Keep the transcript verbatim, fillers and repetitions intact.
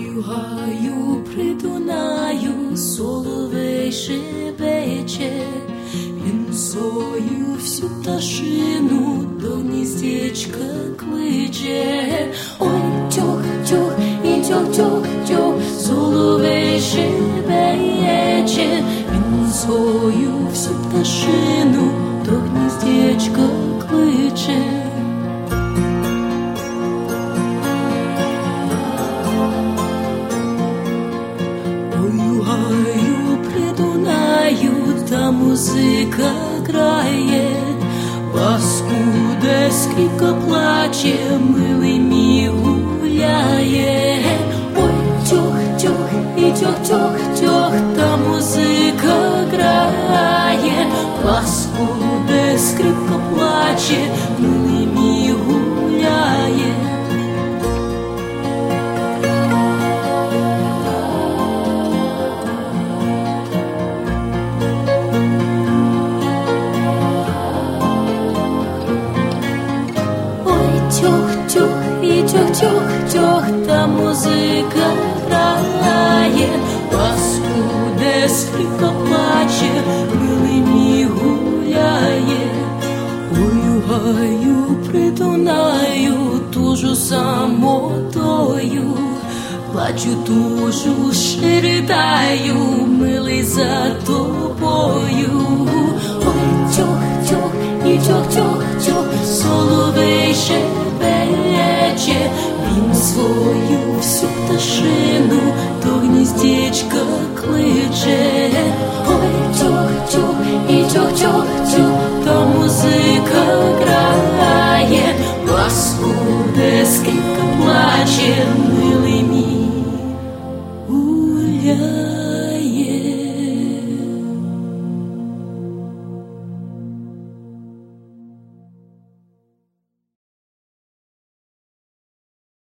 Ой, у гаю при Дунаю соловей шепече, він свою всю пташину до гніздечка кличе. Ой, тьох-тьох і тьох-тьох-тьох, соловей шепече, він свою всю пташину до гніздечка кличе. Та музика грає, паскуде скрипка плаче, милий мій гуляє. Ой, тьох-тьох і тьох-тьох-тьох, та музика грає, паскуде скрипка плаче, милий мій гуляє. Тьох-тьох і тьох-тьох-тьох, та музика грає, паскуде скрипка плаче, милий мій гуляє. Ой, у гаю при Дунаю тужу самотою, плачу, тужу, ще ридаю, милий, за тобою. Ой, тьох-тьох і тьох-тьох-тьох, соловей шепече, він свою всю пташину до гніздечка кличе. Ой, тьох-тьох і тьох-тьох-тьох, та музика